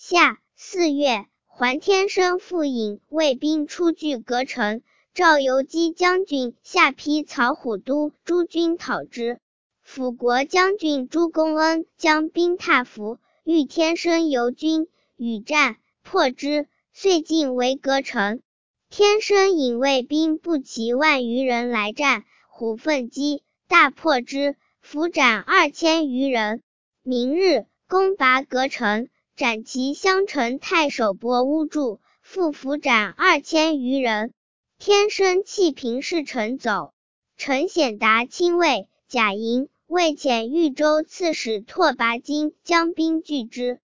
夏4月，桓天生复引卫兵出据隔城，赵游击将军下邳曹虎都诸军讨之。辅国将军朱公恩将兵踏伏，遇天生游军，与战，破之，遂进为隔城。天生引卫兵不齐万余人来战，虎奋击，大破之，俘斩2000余人。明日，攻拔隔城，斩其襄城太守伯乌柱，复俘斩2000余人。天生弃平氏城走。陈显达亲卫，贾莹、魏遣豫州刺史拓跋金将兵拒之。